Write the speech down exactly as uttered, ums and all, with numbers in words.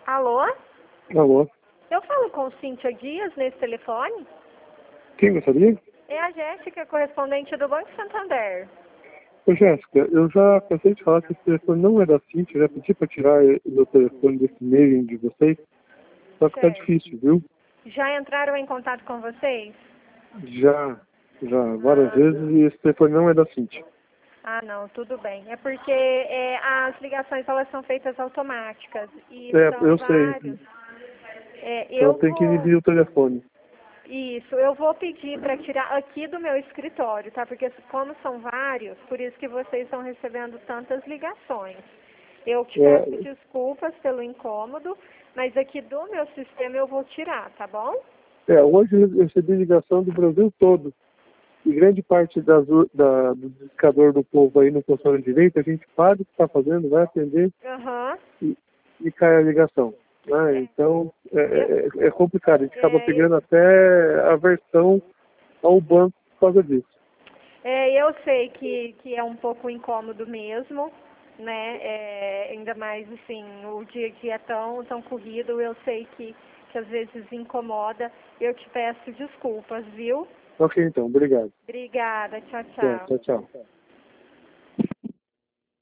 Alô? Alô? Eu falo com Cíntia Dias nesse telefone? Quem gostaria? É a Jéssica, correspondente do Banco Santander. Ô, Jéssica, eu já cansei de falar que esse telefone não é da Cintia, já pedi para tirar o meu telefone desse e-mail de vocês, só que tá Certo. difícil, viu? Já entraram em contato com vocês? Já, já, várias Ah, vezes, e esse telefone não é da Cintia. ah não, tudo bem. É porque é, as ligações elas são feitas automáticas e É, são eu sei, vários. É, então eu tem que vou. dividir o telefone. Isso, eu vou pedir para tirar aqui do meu escritório, tá? Porque como são vários, por isso que vocês estão recebendo tantas ligações. Eu te peço É, desculpas pelo incômodo, mas aqui do meu sistema eu vou tirar, tá bom? é, hoje eu recebi ligação do Brasil todo, e grande parte das, u- da, do discador do povo aí não funciona direito, a gente para o que está fazendo, vai atender Aham. e, e cai a ligação. Né? É, Então, é, eu, é, é complicado. A gente acaba é, pegando até aversão ao banco por causa disso. é, eu sei que, que é um pouco incômodo mesmo, né? É, ainda mais assim, o dia que é tão, tão corrido, eu sei que, que às vezes incomoda. Eu te peço desculpas, viu? Ok, então. Obrigado. Obrigada, tchau, Tchau, tchau. tchau. tchau.